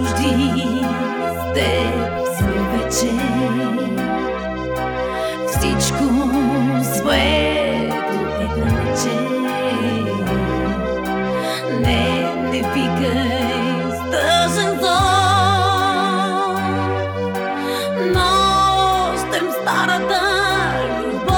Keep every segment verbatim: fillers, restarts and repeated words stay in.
чужди, с теб сме вече. Всичко светло е далече. Не, не викай с тъжен зор, нощем старата любов.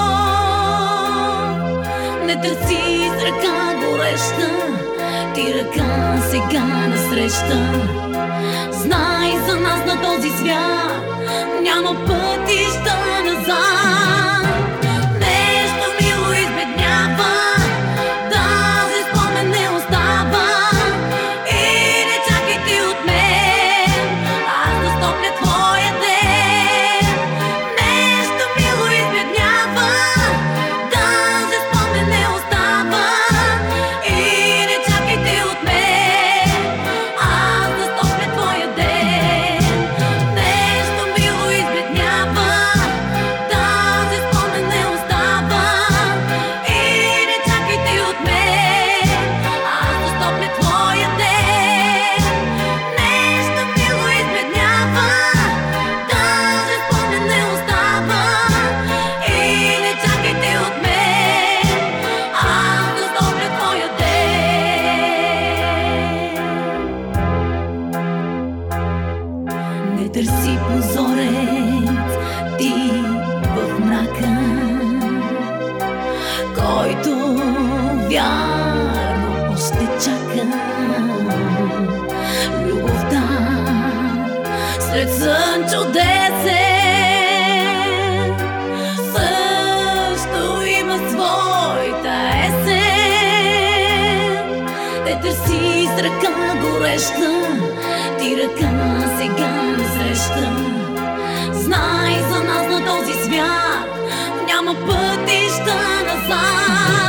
Не търси с ръка гореща, ти ръка сега насреща. Знай, за нас на този свят няма пътища назад. Нещо мило избеднява, тази спомен не остава. И не чакай ти от мен аз да стопля твоя ден. Нещо мило избеднява, тази спомен не остава. И не чакай ти от мен аз да стопля твоя ден. Нещо мило избеднява, тази спомен не остава. И не чакай ти от мен аз да стопля твоя ден. Нещо мило избеднява, тази спомен не остава. И не чакай ти от мен аз да стопля твоя ден. Не търси позорец ти в мрака, който вярно още чака. Любовта след сън чудесен също има своята есен. Не търси с ръка гореща, ти ръка сега насреща. Знай, за нас на този свят няма пътища назад.